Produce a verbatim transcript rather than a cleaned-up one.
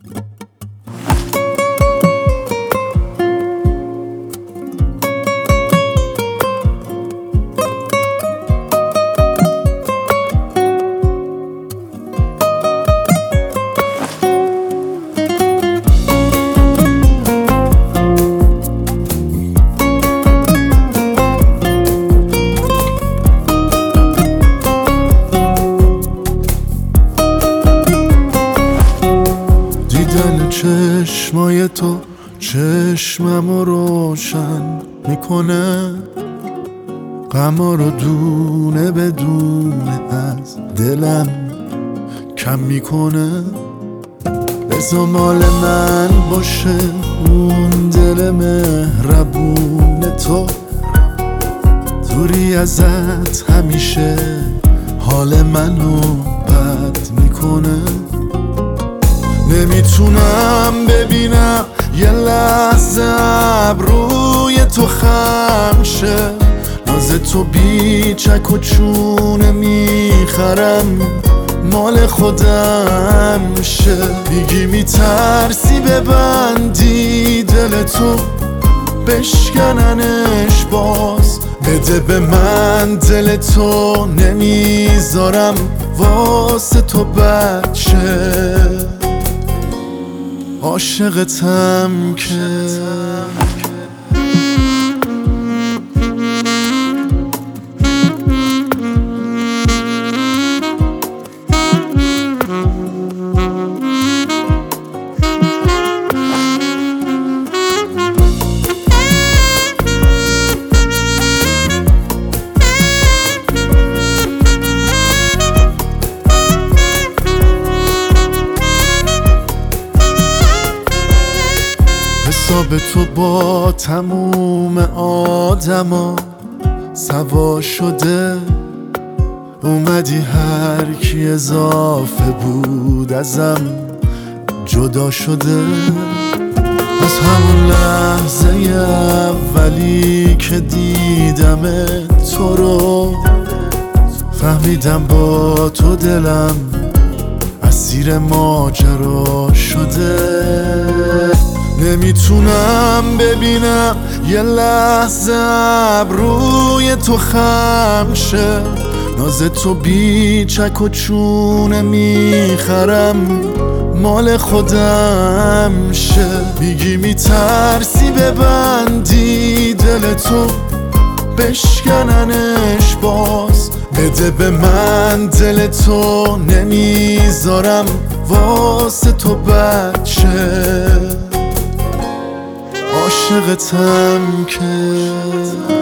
دیدن چشمای تو چشممو روشن میکنه، غما رو دونه بدونه از دلم کم میکنه. بذار مال من باشه اون دل مهربون تو، دوری ازت همیشه حال منو بد میکنه. نمیتونم ببینم یه لحظه ابروی تو خم شه، ناز تو بی چک و چونه میخرم مال خودم شه. میگی میترسی ببندی دل تو بشکننش باز، بده به من دل تو نمیذارم واسه تو بچه. عاشقتم که حساب تو با تموم آدما سوا شده، اومدی هر کی اضافه بود ازم جدا شده. از همون لحظه اولی که دیدم تو رو فهمیدم با تو دلم اسیر ماجرا شده. نمیتونم ببینم یه لحظه ابروی تو خم شه، ناز تو بی چک و چونه میخرم مال خودم شه. میگی میترسی ببندی دل تو بشکننش باز، بده به من دل تو نمیذارم واسه تو بچه. عاشقتم که